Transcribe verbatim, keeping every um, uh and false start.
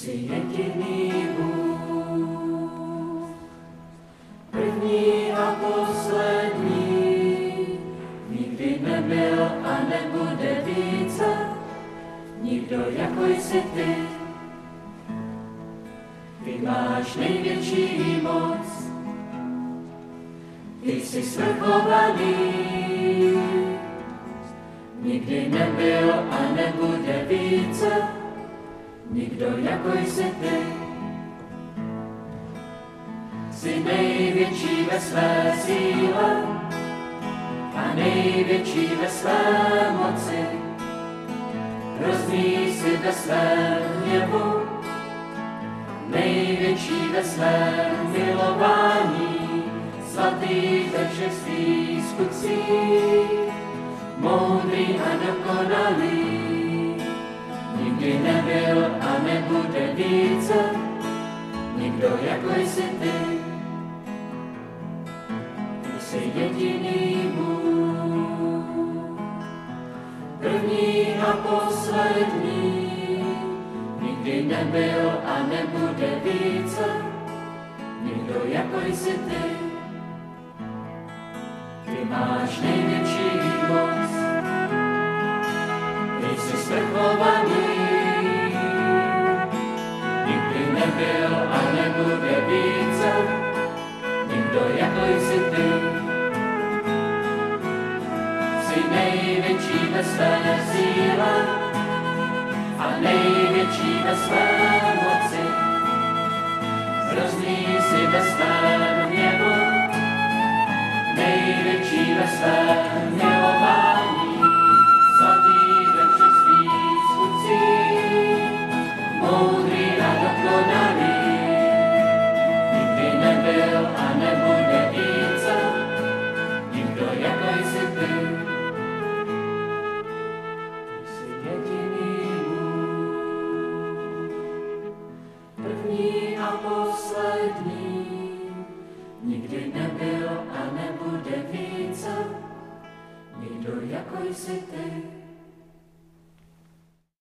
jsi jediný Bůh, první a poslední, nikdy nebyl a nebude více, nikdo jako jsi ty. Ty máš největší moc, ty jsi svrchovaný, nikdy nebyl a nebude více, nikdo jako jsi ty. Jsi největší ve své síle a největší ve své moci, hrozný jsi ve svém hněvu, největší ve svém milování, svatý ve všech svých skutcích, moudrý a dokonalý, nikdy nebyl a nebude více, nikdo jako jsi ty. Ty jsi jediný Bůh, první a poslední, nikdy nebyl a nebude více, nikdo jako jsi ty. Ty máš největší moc, ty jsi svrchovaný, nikdy nebyl a nebude více, nikdo jako jsi ty. Jsi největší ve své síle a největší ve své moci, hrozný jsi ve svém hněvu, největší ve svém milování, svatý ve všech svých skutcích, moudrý a dokonalý, nikdy nebyl a nebude více, nikdo jako jsi ty. Ty jsi jediný Bůh, první a poslední, nikdy nebyl a nebude více, nikdo jako jsi ty.